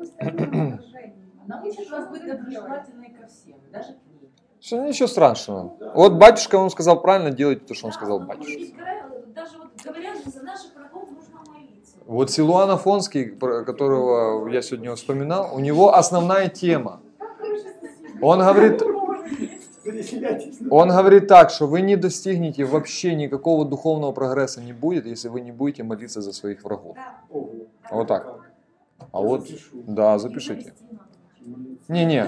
Она учит вас быть доброжелательной ко всем, даже к ней. Что ничего страшного. Вот батюшка, он сказал правильно, делайте то, что он сказал батюшка. Даже вот говорят же, за наших врагов нужно молиться. Вот Силуан Афонский, которого я сегодня вспоминал, у него основная тема. Он говорит так, что вы не достигнете вообще никакого духовного прогресса не будет, если вы не будете молиться за своих врагов. Вот так. А вот, да, запишите. Не.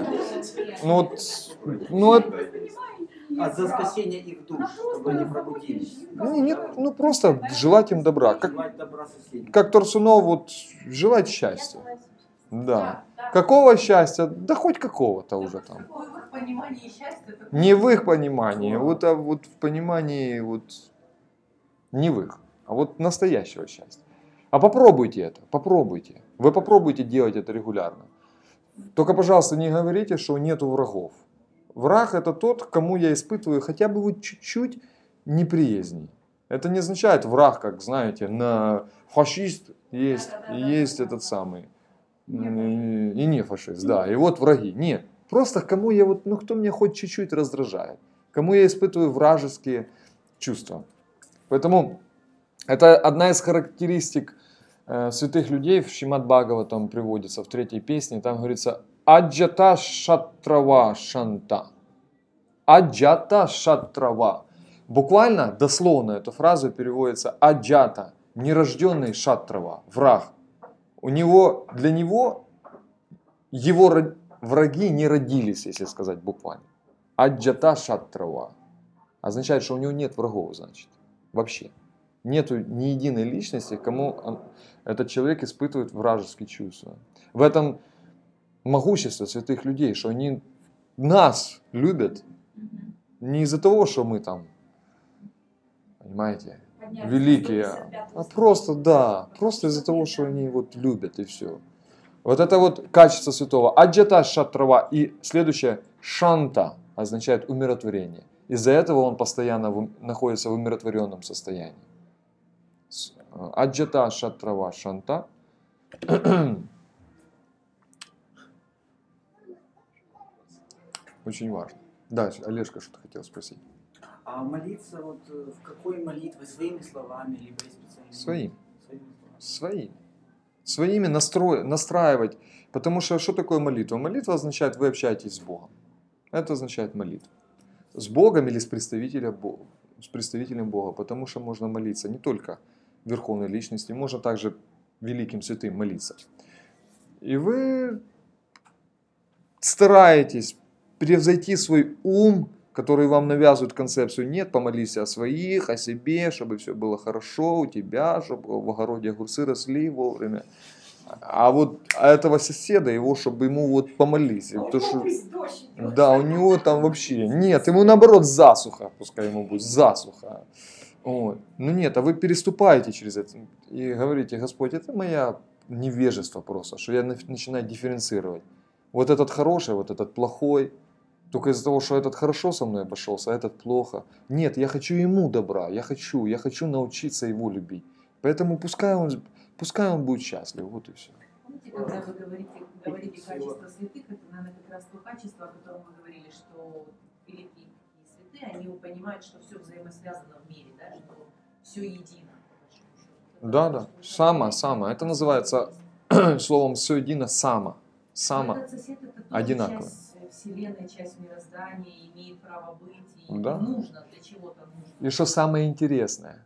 За спасение их душ, чтобы они пробудились. Нет, просто желать им добра. Как Торсунов, вот, желать счастья. Да. Какого счастья? Да хоть какого-то уже там. В их понимании счастья. Не в их понимании, а вот в понимании, не в их, а вот настоящего счастья. А попробуйте это, попробуйте. Вы попробуйте делать это регулярно. Только, пожалуйста, не говорите, что нету врагов. Враг это тот, к кому я испытываю хотя бы вот чуть-чуть неприязней. Это не означает враг, как знаете, на фашист есть этот самый. И не фашист, да. И вот враги. Нет. Просто кому я кто меня хоть чуть-чуть раздражает. Кому я испытываю вражеские чувства. Поэтому это одна из характеристик святых людей в Шримад Бхагаватам приводится в 3 песне. Там говорится Аджата шатрава шанта. Аджата шатрава. Буквально, дословно, эта фраза переводится аджата, нерожденный шатрава, враг. Для него его враги не родились, если сказать буквально. Аджата шатрава. Означает, что у него нет врагов, значит. Вообще. Нету ни единой личности, кому этот человек испытывает вражеские чувства. В этом могущество святых людей, что они нас любят не из-за того, что мы там, понимаете, великие, а просто из-за того, что они любят и все. Вот это качество святого. Аджата шатрава. И следующее, шанта, означает умиротворение. Из-за этого он постоянно находится в умиротворенном состоянии. Аджата шатрава шанта. Очень важно. Да, Олежка что-то хотел спросить. А молиться в какой молитве? Своими словами, либо специальными? Своими настраивать. Потому что такое молитва? Молитва означает, вы общаетесь с Богом. Это означает молитва. С Богом или с представителем Бога. Потому что можно молиться не только Верховной Личности, можно также великим святым молиться. И вы стараетесь превзойти свой ум, который вам навязывает концепцию. Нет, помолись о своих, о себе, чтобы все было хорошо у тебя, чтобы в огороде огурцы росли вовремя. А этого соседа, чтобы ему помолись. Да, у него там вообще нет, ему наоборот засуха, пускай ему будет засуха. Нет, а вы переступаете через это и говорите: Господь, это мое невежество просто, что я начинаю дифференцировать. Вот этот хороший, вот этот плохой. Только из-за того, что этот хорошо со мной обошелся, а этот плохо. Нет, я хочу ему добра, я хочу научиться его любить. Поэтому пускай он будет счастлив, вот и все. Помните, когда вы говорите качество святых, это, наверное, как раз то качество, о котором мы говорили, что великие святые, они понимают, что все взаимосвязано в мире, да, что все едино. Да. Само. Это называется словом все едино само. Одинаково. Вселенная, часть мироздания, имеет право быть и да. Нужно, для чего-то нужно. И что самое интересное,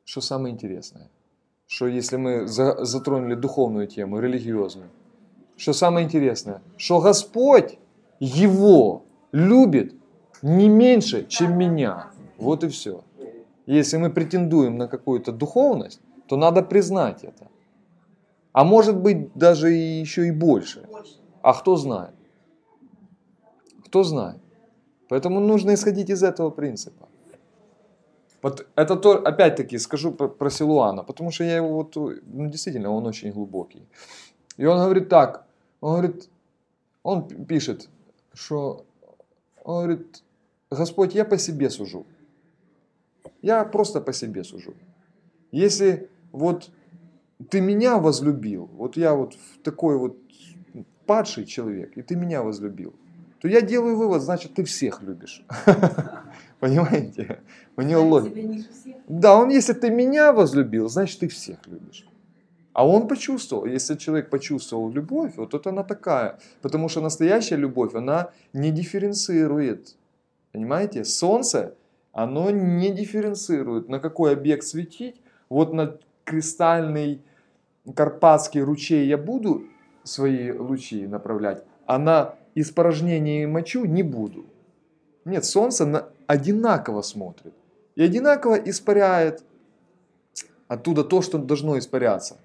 что если мы затронули духовную тему, религиозную, что самое интересное, что Господь его любит не меньше, чем меня. Вот и все. Если мы претендуем на какую-то духовность, то надо признать это. А может быть даже еще и больше. А кто знает? Кто знает? Поэтому нужно исходить из этого принципа. Вот это опять-таки скажу про Силуана, потому что я его действительно, он очень глубокий. И он говорит так, он пишет, что он говорит: Господь, я по себе сужу. Я просто по себе сужу. Если ты меня возлюбил, вот я вот такой вот падший человек, и ты меня возлюбил, то я делаю вывод, значит, ты всех любишь. Понимаете? У него Ставить логика. себя ниже всех. Да, он, если ты меня возлюбил, значит, ты всех любишь. А он почувствовал, если человек почувствовал любовь, вот это она такая. Потому что настоящая любовь, она не дифференцирует. Понимаете? Солнце, оно не дифференцирует, на какой объект светить. Вот на кристальный Карпатский ручей я буду свои лучи направлять, а на испражнение и мочу не буду. Нет, солнце одинаково смотрит и одинаково испаряет оттуда то, что должно испаряться.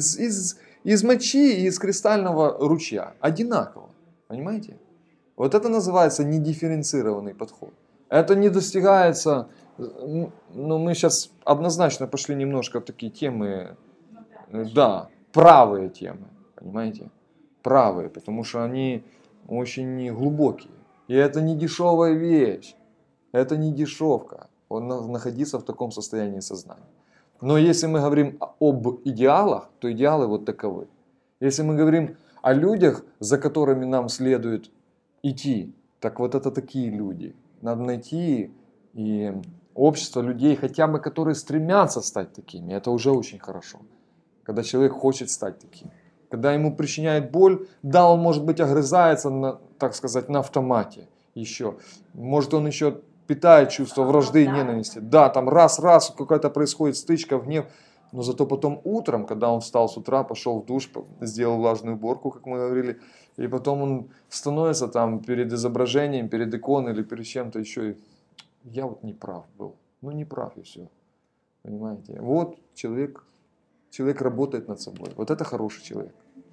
Из мочи и из кристального ручья. Одинаково. Понимаете? Вот это называется недифференцированный подход. Это не достигается, ну мы сейчас однозначно пошли немножко в такие темы, да, правые темы, понимаете? Правые, потому что они очень глубокие. И это не дешевая вещь. Это не дешевка. Находиться в таком состоянии сознания. Но если мы говорим об идеалах, то идеалы вот таковы. Если мы говорим о людях, за которыми нам следует идти, так вот это такие люди. Надо найти и общество людей, хотя бы которые стремятся стать такими. Это уже очень хорошо. Когда человек хочет стать таким. Когда ему причиняет боль, да, он может быть огрызается, так сказать, на автомате еще. Может он еще питает чувство вражды и ненависти. Да, там раз какая-то происходит стычка, гнев. Но зато потом утром, когда он встал с утра, пошел в душ, сделал влажную уборку, как мы говорили, и потом он становится там перед изображением, перед иконой или перед чем-то еще. И я вот не прав был. Ну не прав и все. Понимаете? Вот человек работает над собой. Вот это хороший человек.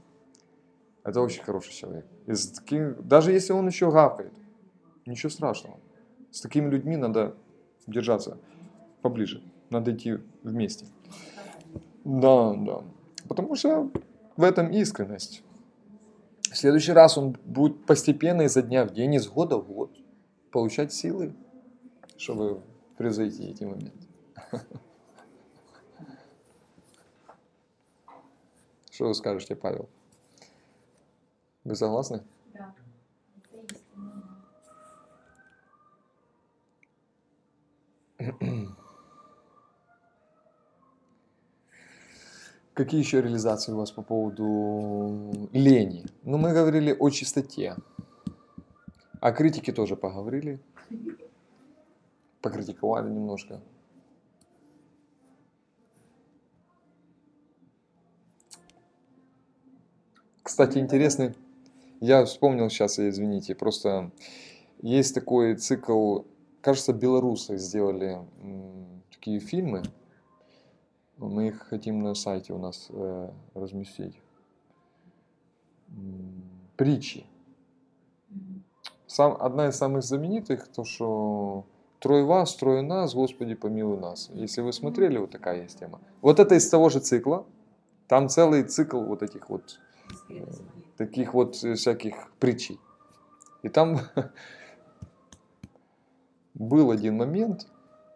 Это очень хороший человек. Даже если он еще гавкает, ничего страшного. С такими людьми надо держаться поближе. Надо идти вместе. Да. Потому что в этом искренность. В следующий раз он будет постепенно изо дня в день, из года в год получать силы, чтобы превзойти эти моменты. Что вы скажете, Павел? Вы согласны? Да, это истинно. Какие еще реализации у вас по поводу лени? Ну, мы говорили о чистоте. О критике тоже поговорили. Покритиковали немножко. Кстати, интересный. Я вспомнил сейчас, извините, просто есть такой цикл, кажется, белорусы сделали такие фильмы. Мы их хотим на сайте у нас разместить. Притчи. Одна из самых знаменитых, то что «Трое вас, трое нас, Господи, помилуй нас». Если вы смотрели, вот такая есть тема. Вот это из того же цикла. Там целый цикл вот этих вот таких вот всяких притчей. И там был один момент,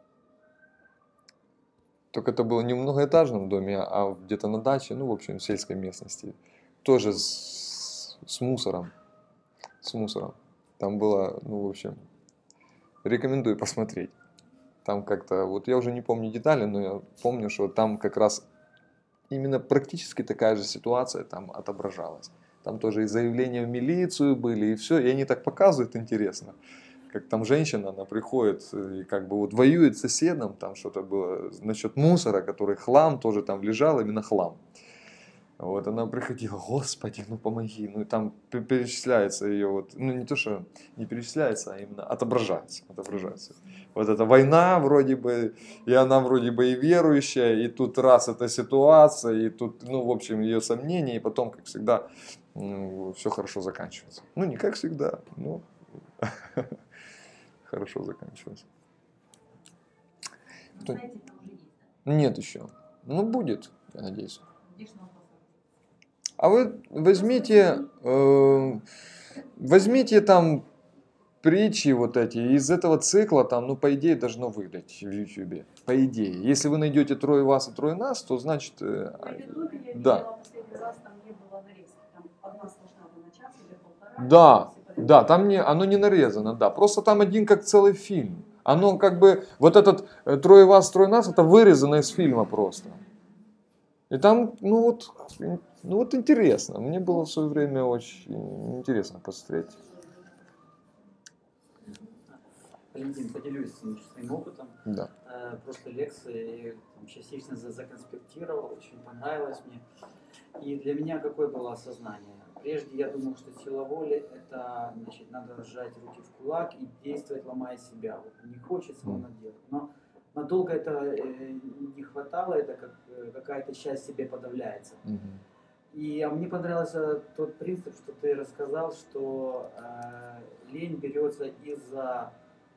только это было не в многоэтажном доме, а где-то на даче, ну, в общем, в сельской местности. Тоже с мусором. С мусором. Там было, ну, в общем, рекомендую посмотреть. Там как-то, вот я уже не помню детали, но я помню, что там как раз именно практически такая же ситуация там отображалась. Там тоже и заявления в милицию были, и все. И они так показывают интересно. Как там женщина, она приходит и как бы вот воюет с соседом, там что-то было насчет мусора, который хлам тоже там лежал, именно хлам. Вот она приходила, Господи, ну помоги, ну и там перечисляется ее вот, ну не то, что не перечисляется, а именно отображается. Вот эта война вроде бы, и она вроде бы и верующая, и тут раз эта ситуация, и тут, ну в общем, ее сомнения, и потом, как всегда, все хорошо заканчивается. Ну не как всегда, но хорошо заканчивается. Знаете, там уже есть, да? Нет еще. Ну будет, я надеюсь. Где ж нам посмотреть? А вы возьмите там притчи вот эти, из этого цикла там, ну, по идее, должно выдать в YouTube. По идее. Если вы найдете трое вас и трое нас, то значит... На Ютубе я да. видела последний раз, там не было нарезки. Там одна сплошная на час или полтора. Да, все подряд. да, там оно не нарезано, да. Просто там один как целый фильм. Оно как бы, вот этот трое вас, трое нас, это вырезано из фильма просто. И там, ну вот интересно. Мне было в свое время очень интересно посмотреть. Валентин, поделюсь своим опытом. Да. Просто лекции там, частично законспектировал, очень понравилось мне. И для меня какое было осознание? Прежде я думал, что сила воли это, значит, надо сжать руки в кулак и действовать, ломая себя. Вот не хочется, надо делать. Но надолго это не хватало, это как какая-то часть себе подавляется. И мне понравился тот принцип, что ты рассказал, что лень берется из-за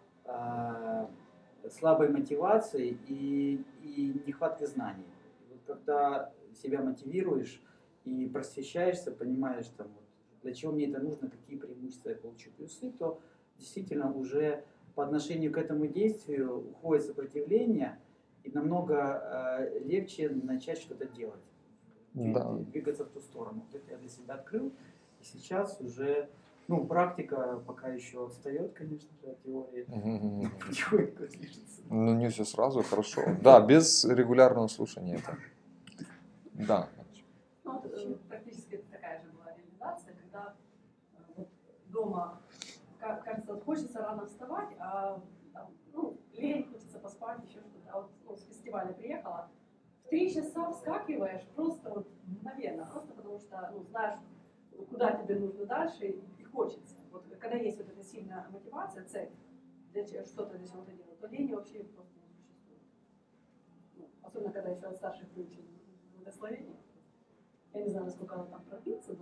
слабой мотивации и нехватки знаний. Вот когда себя мотивируешь и просвещаешься, понимаешь, там, вот, для чего мне это нужно, какие преимущества я получу плюсы, то действительно уже по отношению к этому действию уходит сопротивление, и намного легче начать что-то делать, двигаться в ту сторону. Вот это я для себя открыл, и сейчас уже, ну, практика пока еще отстает, конечно же, от теории. Потихоньку движется. Ну, не все сразу, хорошо. Да, без регулярного слушания это. Да. Ну, вот, практически такая же была реализация, когда вот дома, кажется, вот хочется рано вставать, а ну, лень, хочется поспать, еще что-то. А вот ну, с фестиваля приехала, в 3 часа вскакиваешь просто вот мгновенно, просто потому что ну, знаешь, куда тебе нужно дальше и хочется. Вот когда есть вот эта сильная мотивация, цель, что-то для чего-то делать, то лени вообще просто не существует. Ну, особенно когда еще от старших выучили благословение. Я не знаю, насколько она там пропится.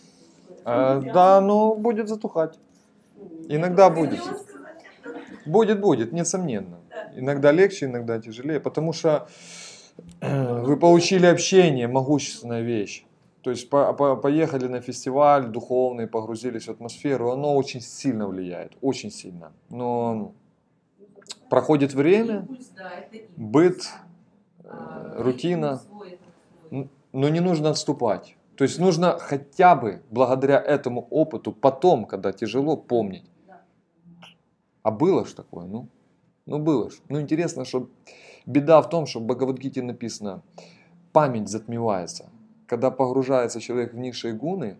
Да, но будет затухать. Иногда будет. Будет, несомненно. Иногда легче, иногда тяжелее, потому что вы получили общение, могущественная вещь. То есть поехали на фестиваль духовный, погрузились в атмосферу, оно очень сильно влияет, очень сильно. Но проходит время, быт, рутина, но не нужно отступать. То есть нужно хотя бы благодаря этому опыту потом, когда тяжело, помнить. А было ж такое, ну было ж. Ну интересно, что беда в том, что в Бхагавад-гите написано, память затмевается. Когда погружается человек в низшие гуны,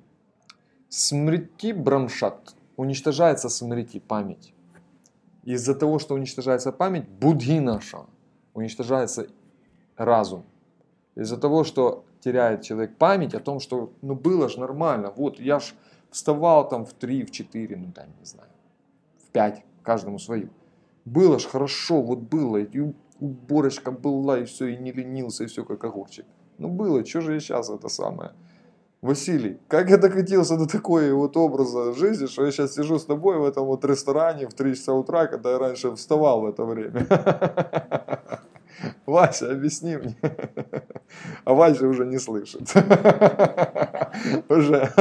смрити брамшат, уничтожается смрити, память. Из-за того, что уничтожается память, будхи наша, уничтожается разум. Из-за того, что теряет человек память о том, что ну было ж нормально, вот я ж вставал там в 3, в 4, ну там не знаю, в 5, каждому свою. Было ж хорошо, вот было, и уборочка была, и все, и не ленился, и все как огурчик. Ну было, что же я сейчас это самое? Василий, как я докатился до такой вот образа жизни, что я сейчас сижу с тобой в этом вот ресторане в 3 часа утра, когда я раньше вставал в это время. Вася, объясни мне. А Вася уже не слышит. Уже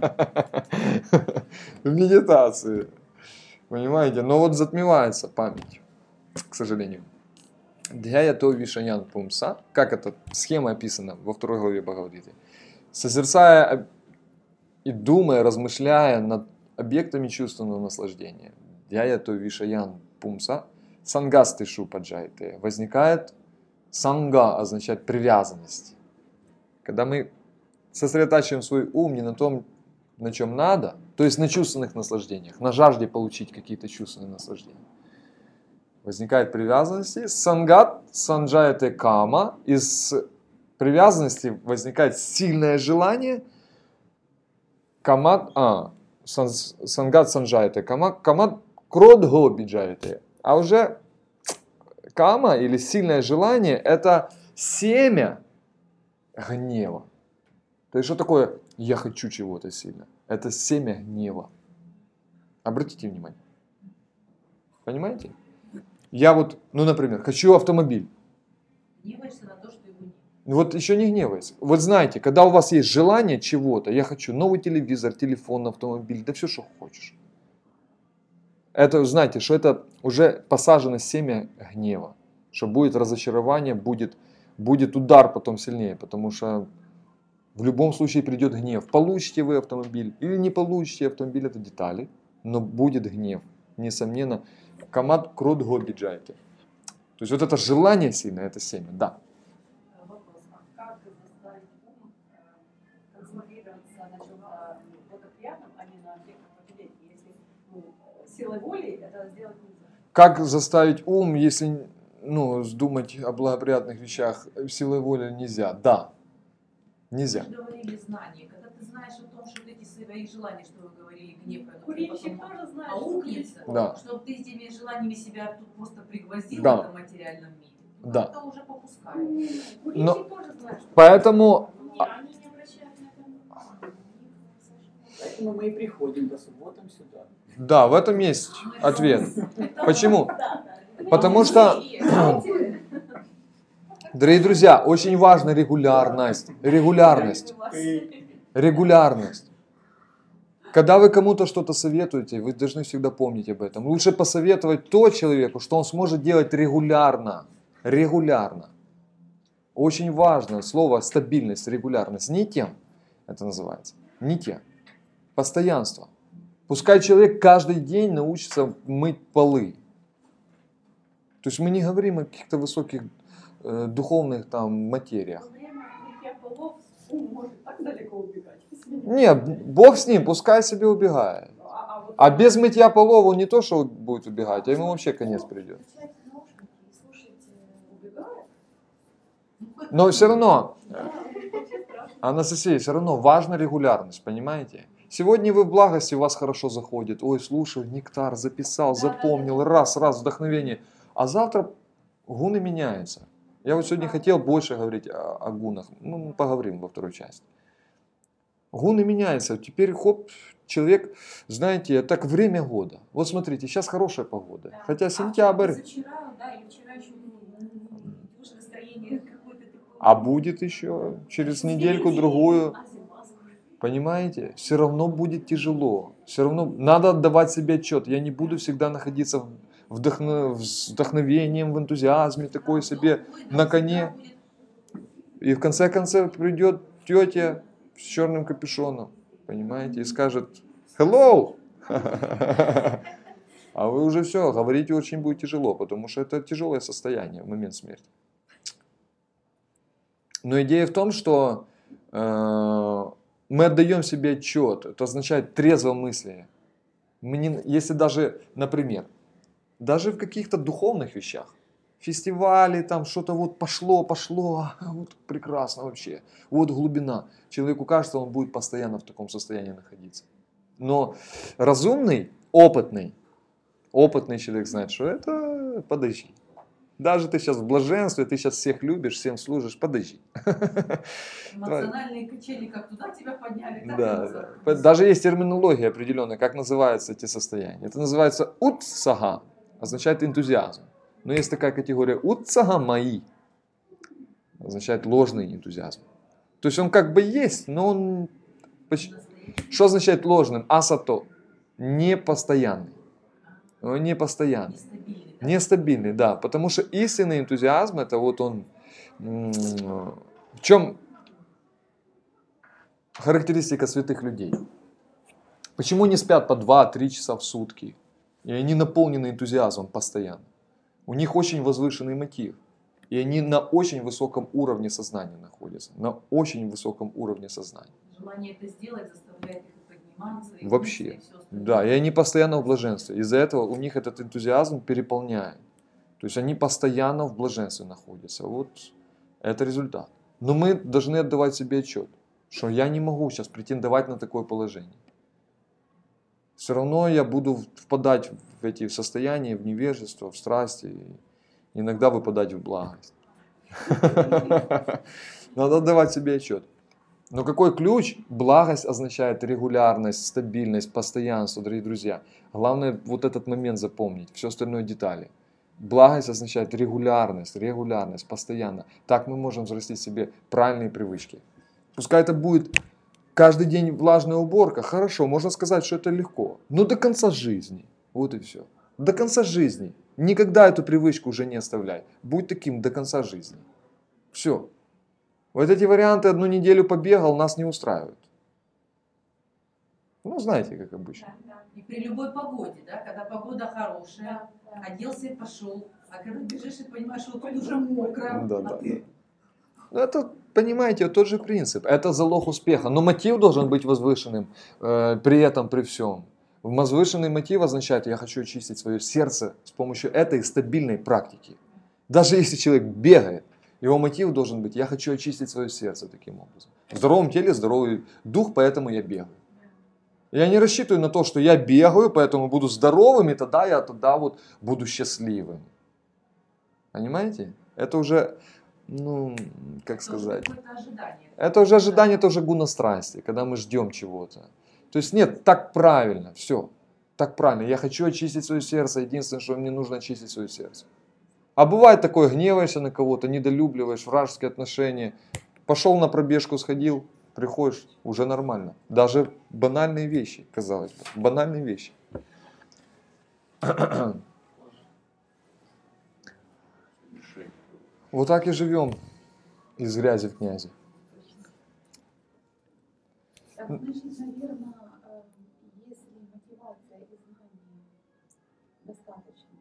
в медитации. Понимаете? Но вот затмевается память, к сожалению. Дхьяято вишаян пумса, как эта схема описана во 2 главе Бхагавад-гиты. Созерцая и думая, размышляя над объектами чувственного наслаждения, дхьяято вишаян пумса, сангастышу паджайте, возникает санга, означает привязанность. Когда мы сосредотачиваем свой ум не на том, на чем надо, то есть на чувственных наслаждениях, на жажде получить какие-то чувственные наслаждения, возникает привязанность, сангат, санджаяте кама, из привязанности возникает сильное желание, камат, сангат санджаяте кама, камат кродхо биджаяте, а уже кама или сильное желание это семя гнева. То есть что такое я хочу чего-то сильно? Это семя гнева. Обратите внимание. Понимаете? Я вот, ну, например, хочу автомобиль. Гневаешься на то, что его нет. Вот еще не гневайся. Вот знаете, когда у вас есть желание чего-то, я хочу новый телевизор, телефон, автомобиль, да все, что хочешь. это, знаете, что это уже посажено семя гнева, что будет разочарование, будет удар потом сильнее, потому что в любом случае придет гнев. Получите вы автомобиль или не получите автомобиль, это детали, но будет гнев, несомненно. Камат крут гобиджайки. То есть вот это желание сильное, это семя, да. Вопрос, а как заставить ум концентрироваться на чем-то благоприятном, а не на объектах вожделения, если силой воли это сделать нельзя? Как заставить ум, если думать о благоприятных вещах силой воли нельзя? Да, нельзя. Мы говорили знание. Когда ты знаешь о том, что эти свои желания, что вы говорили, гнев, Курильщик тоже знает, что аукнется, Да. чтобы ты этими желаниями себя тут просто пригвоздил Да. в этом материальном мире. Ну, Да. это уже попускает. Курильщик тоже знает, что Поэтому, они не обращают на это внимания. Поэтому мы и приходим по субботам сюда. да, в этом есть ответ. Это Почему? Да, да. Потому что, дорогие друзья, очень важна регулярность. Регулярность. Регулярность. Когда вы кому-то что-то советуете, вы должны всегда помнить об этом. Лучше посоветовать то человеку, что он сможет делать регулярно. Регулярно. Очень важно слово стабильность, регулярность. Не тем это называется. Не тем. Постоянство. Пускай человек каждый день научится мыть полы. То есть мы не говорим о каких-то высоких духовных там материях. Во время мытья полов ум может так далеко убегать. Нет, Бог с ним, пускай себе убегает. Вот А без мытья полов он не то, что будет убегать, а ему вообще конец придет. включайте наушники и слушайте, убегает. Но все равно, Да, вообще страшно. Анастасия, все равно важна регулярность, понимаете? Сегодня вы в благости, у вас хорошо заходит. Ой, слушай, нектар, записал, запомнил, раз, вдохновение. А завтра гуны меняются. Я вот сегодня хотел больше говорить о гунах. Ну, мы поговорим во второй части. Гуны меняются. Теперь, хоп, человек, знаете, так время года. Вот смотрите, сейчас хорошая погода. Да. Хотя сентябрь. Вчера, да, или вчера еще уже настроение какое-то такое. А будет еще через недельку-другую. А зима скоро. Понимаете? Все равно будет тяжело. Все равно надо отдавать себе отчет. Я не буду всегда находиться с вдохновением, в энтузиазме, такой себе на коне. И в конце концов придет тетя с черным капюшоном, понимаете, и скажет «Hello!» А вы уже все, говорите очень будет тяжело, потому что это тяжелое состояние в момент смерти. Но идея в том, что мы отдаем себе отчет, это означает трезво мысли. Если даже, например, даже в каких-то духовных вещах, фестивали, там что-то вот пошло, вот прекрасно вообще, вот глубина. Человеку кажется, он будет постоянно в таком состоянии находиться. Но разумный, опытный человек знает, что это подожди. Даже ты сейчас в блаженстве, ты сейчас всех любишь, всем служишь, подожди. Эмоциональные качели как туда тебя подняли, так и Да, назад. да. Даже есть терминология определенная, как называются эти состояния. Это называется утсага, означает энтузиазм. Но есть такая категория утсага маи, означает ложный энтузиазм. То есть он как бы есть, но он... Что означает ложным? Асато. Непостоянный. Он непостоянный. Нестабильный, да? Нестабильный, да. Потому что истинный энтузиазм, это вот он... В чем характеристика святых людей? Почему они спят по 2-3 часа в сутки? И они наполнены энтузиазмом постоянно. У них очень возвышенный мотив. И они на очень высоком уровне сознания находятся. На очень высоком уровне сознания. Желание это сделать заставляет их подниматься. И Вообще. мысли, и всё остальное. Да, и они постоянно в блаженстве. Из-за этого у них этот энтузиазм переполняет. То есть они постоянно в блаженстве находятся. Вот это результат. Но мы должны отдавать себе отчет, что я не могу сейчас претендовать на такое положение. Все равно я буду впадать в эти состояния, в невежество, в страсти, и иногда выпадать в благость. Надо отдавать себе отчет. Но какой ключ? Благость означает регулярность, стабильность, постоянство, дорогие друзья. Главное вот этот момент запомнить, все остальное детали. Благость означает регулярность, постоянно. Так мы можем взрастить себе правильные привычки. Пускай это будет каждый день влажная уборка, хорошо, можно сказать, что это легко. Но до конца жизни. Вот и все. До конца жизни. Никогда эту привычку уже не оставляй. Будь таким до конца жизни. Все. Вот эти варианты 1 неделю побегал, нас не устраивают. Ну, знаете, как обычно. И при любой погоде, да, когда погода хорошая, оделся и пошел, а когда бежишь и понимаешь, что тут уже мокро. Да. Ну, это, понимаете, тот же принцип. Это залог успеха. Но мотив должен быть возвышенным при этом, при всем. Возвышенный мотив означает, я хочу очистить свое сердце с помощью этой стабильной практики. Даже если человек бегает, его мотив должен быть, я хочу очистить свое сердце таким образом. В здоровом теле здоровый дух, поэтому я бегаю. Я не рассчитываю на то, что я бегаю, поэтому буду здоровым, и тогда я вот буду счастливым. Понимаете? Это уже, как сказать, это уже ожидание, это уже гуна страсти, когда мы ждем чего-то. То есть нет, так правильно, все, так правильно. Я хочу очистить свое сердце, единственное, что мне нужно очистить свое сердце. А бывает такое, гневаешься на кого-то, недолюбливаешь, вражеские отношения, пошел на пробежку, сходил, приходишь, уже нормально. Даже банальные вещи, казалось бы, банальные вещи. Вот так и живем из грязи в князи. Так, значит, наверное, если мотивация и знания достаточно,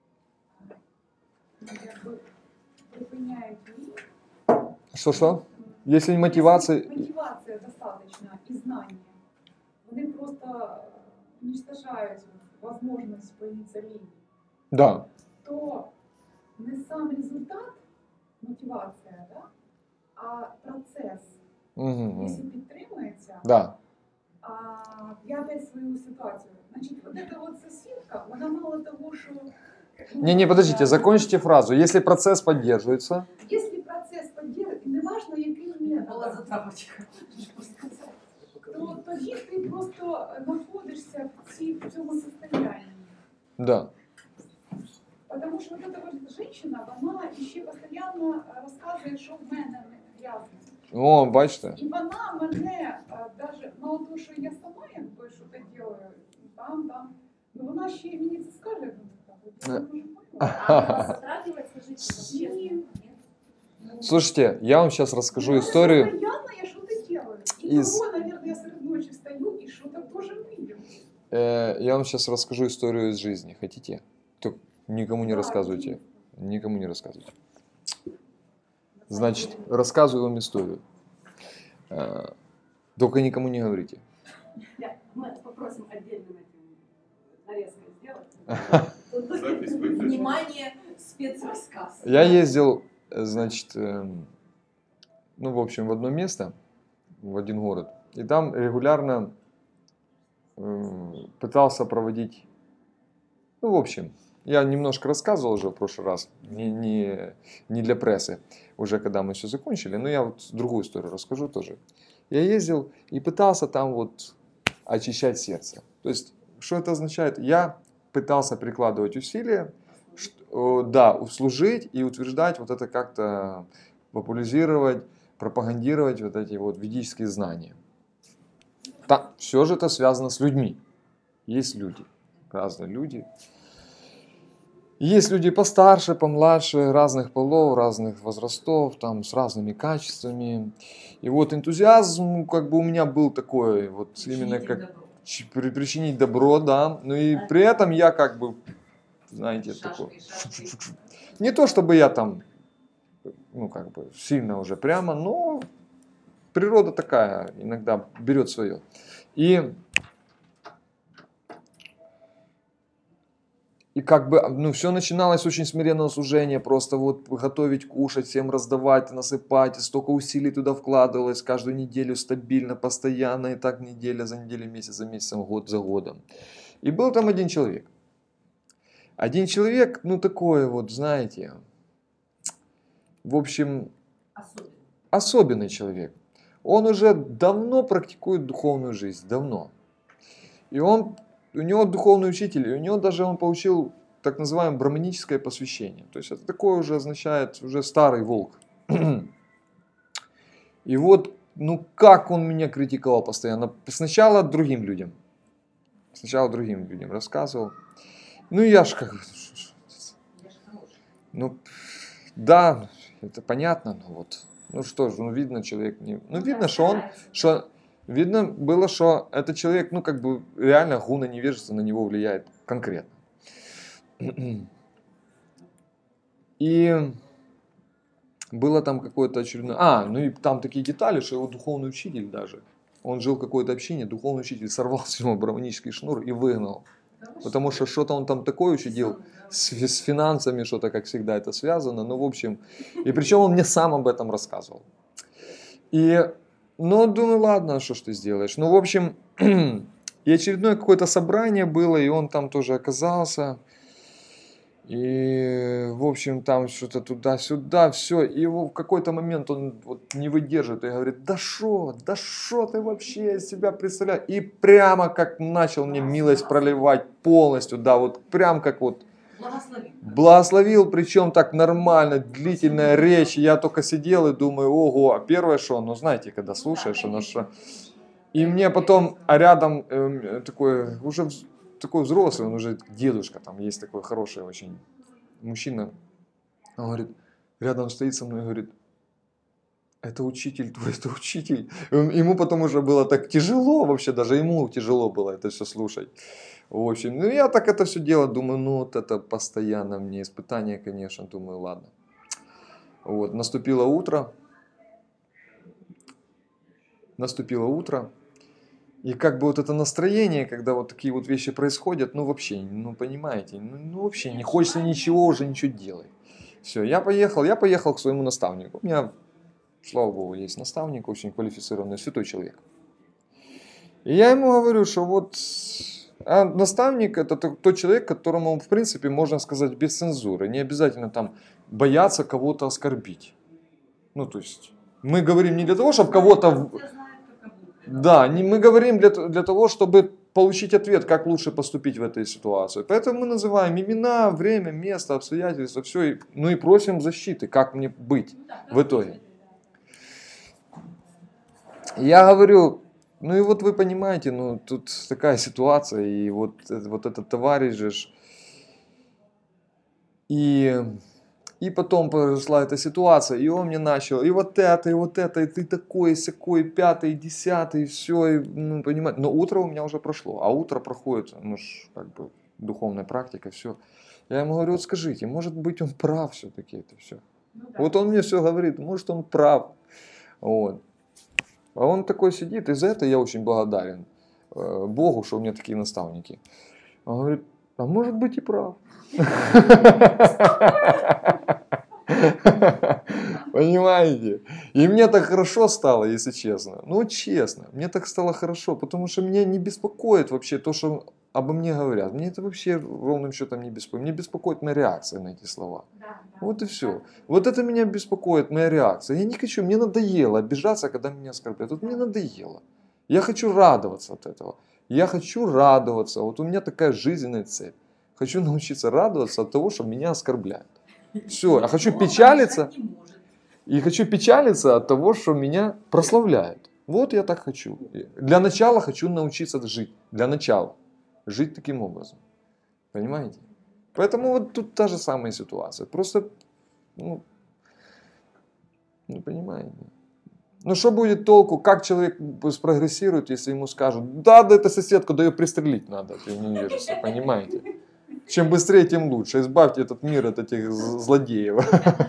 как бы припиняют мир. Что? Если мотивация... Если мотивация достаточно и знания, вони просто уничтожают возможность появиться лени. Да. То не сам результат, мотивация, да, а процесс. Если підтримується, да. Я опять свою ситуацию. Значит, вот эта вот соседка, она мало того, что... Не, подождите, закончите фразу. Если процесс поддерживается... Если процесс поддерживается, неважно, яким методом, то тоді ти просто знаходишся в цьому состоянии. Да. Потому что вот эта вот женщина, она еще постоянно розказує, що в мене грязно. О, бачите. І вона мене, даже мало того, що я сама якби щось делаю, там, ну вона ще мені це скаже, я дуже поняла. Слушайте, я вам сейчас расскажу историю. Постоянно я что-то делаю. И того, наверное, я среди ночи встаю и что-то тоже выйду. Я вам сейчас расскажу историю из жизни. Хотите? Только никому не рассказывайте. Никому не рассказывайте. Значит, рассказываю вам историю. Только никому не говорите. Мы попросим отдельным этим нарезкой сделать. Внимание, спецрассказ. Я ездил, значит, в общем, в одно место, в один город. И там регулярно пытался проводить, в общем, я немножко рассказывал уже в прошлый раз, не для прессы, уже когда мы все закончили, но я вот другую историю расскажу тоже. Я ездил и пытался там вот очищать сердце. То есть, что это означает? Я пытался прикладывать усилия, служить и утверждать вот это как-то, популяризировать, пропагандировать вот эти вот ведические знания. Все же это связано с людьми. Есть люди, разные люди. Есть люди постарше, помладше, разных полов, разных возрастов, там, с разными качествами. И вот энтузиазм как бы у меня был такой, вот именно как причинить добро, да. Ну и при этом я как бы, знаете, такой... Не то чтобы я там, как бы сильно уже прямо, но природа такая, иногда берет свое. И как бы, все начиналось с очень смиренного служения, просто вот готовить, кушать, всем раздавать, насыпать, столько усилий туда вкладывалось, каждую неделю стабильно, постоянно, и так неделя за неделей, месяц за месяцем, год за годом. И был там один человек. Один человек, такой вот, знаете, в общем, особенный человек. Он уже давно практикует духовную жизнь, давно. И у него духовный учитель, и у него даже он получил так называемое браманическое посвящение. То есть это такое уже означает, уже старый волк. И вот, как он меня критиковал постоянно. Сначала другим людям. Сначала другим людям рассказывал. Ну, я ж как бы... Я же хороший. Ну, да, это понятно, но вот... Ну что ж, ну видно, человек не... Ну, видно, так что он... старается, Что, видно было, что этот человек, ну, как бы, реально гуна невежества на него влияет конкретно. И было там какое-то очередное... ну и там такие детали, что его духовный учитель даже, он жил в какой-то общине, духовный учитель сорвал с него бравнический шнур и выгнал. Да вы Потому что что-то он там такое учудил, Сам, да. с финансами что-то, как всегда, это связано. Ну, в общем, и причем он мне сам об этом рассказывал. И, ну, думаю, ладно, что ж ты сделаешь. Ну, в общем, и очередное какое-то собрание было, и он там тоже оказался. И, в общем, там что-то туда-сюда, все. И в какой-то момент он вот не выдерживает и говорит, да шо ты вообще из себя представляешь? И прямо как начал мне милость проливать полностью, да, вот прям как вот Благослови. благословил, причем так нормально, длительная речь. Я только сидел и думаю, ого, а первое что, ну знаете, когда слушаешь, оно что... И мне потом, а рядом такой, уже такой взрослый, он уже дедушка, там есть такой хороший очень мужчина. Он говорит, рядом стоит со мной и говорит, это учитель твой, это учитель. Ему потом уже было так тяжело, вообще даже ему тяжело было это все слушать. В общем, ну я так это все дело, думаю, ну вот это постоянно мне испытание, конечно, думаю, ладно. Вот, наступило утро, и как бы вот это настроение, когда вот такие вот вещи происходят, ну вообще, ну понимаете, ну вообще не хочется ничего уже, ничего делать. Все, я поехал к своему наставнику. У меня, слава богу, есть наставник, очень квалифицированный, святой человек. И я ему говорю, что вот наставник это тот человек, которому, в принципе, можно сказать без цензуры. Не обязательно там бояться кого-то оскорбить. Ну, то есть, мы говорим не для того, чтобы кого-то... Все знают, как будто. Да, мы говорим для того, чтобы получить ответ, как лучше поступить в этой ситуации. Поэтому мы называем имена, время, место, обстоятельства, все. Ну и просим защиты, как мне быть Ну да, в итоге. Я говорю, ну и вот вы понимаете, ну тут такая ситуация, и вот этот товарищ же... И потом произошла эта ситуация, и он мне начал, и вот это, и ты такой, сякой, пятый, десятый, все, и, ну, понимаете. Но утро у меня уже прошло, а утро проходит, ну, как бы, духовная практика, все. Я ему говорю, вот скажите, может быть, он прав все-таки это все. Ну да. Вот он мне все говорит, может, он прав. Вот. А он такой сидит, и за это я очень благодарен Богу, что у меня такие наставники. Он говорит, а может быть и прав. Понимаете? И мне так хорошо стало, если честно. Ну, честно, мне так стало хорошо, потому что меня не беспокоит вообще то, что обо мне говорят. Мне это вообще ровным счетом не беспокоит. Мне беспокоит моя реакция на эти слова. Да. Вот и все. Вот это меня беспокоит, моя реакция. Я не хочу, мне надоело обижаться, когда меня оскорбляют. Вот мне надоело. Я хочу радоваться от этого. Я хочу радоваться. Вот у меня такая жизненная цель. Хочу научиться радоваться от того, что меня оскорбляют. Все, я хочу Но печалиться. помешать не может. И хочу печалиться от того, что меня прославляют. Вот я так хочу. Для начала хочу научиться жить. Для начала. Жить таким образом. Понимаете? Поэтому вот тут та же самая ситуация. Просто, ну понимаете. Ну что будет толку, как человек спрогрессирует, если ему скажут, да это соседку, да ее пристрелить надо, ты не веришься, понимаете? Чем быстрее, тем лучше. Избавьте этот мир от этих злодеев.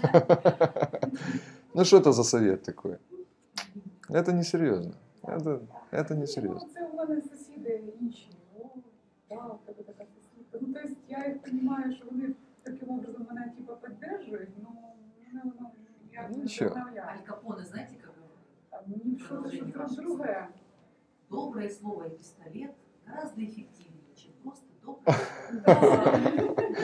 Ну что это за совет такой? Это несерьезно. Это несерьезно. Ну, це у мене сусіди інші. О, так, тебе така сусідка. Ну, тобто я їх розумію, що вони таким образом мене типа підтримують, ну, я не Нічого. вдохновляю. Аль Капоне, знаете, как говорит? А мені щось друге. Доброе слово и пистолет гораздо эффективнее, чем просто доброе.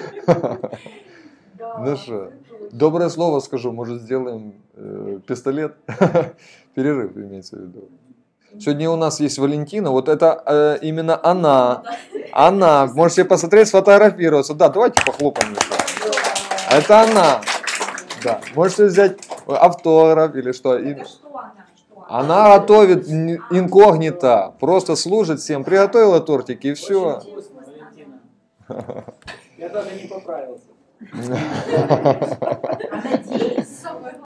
Да, Ну что, це точно. доброе слово скажу, может сделаем пистолет? Перерыв имеется в виду. Сегодня у нас есть Валентина, вот это именно она. Она, можете посмотреть, сфотографироваться. Да, давайте похлопаем. Это она. Да, можете взять автограф или что. Это что она? Что Она готовит инкогнито, просто служит всем. Приготовила тортики и все. Очень вкусно, Валентина. Я даже не поправился. А надеюсь,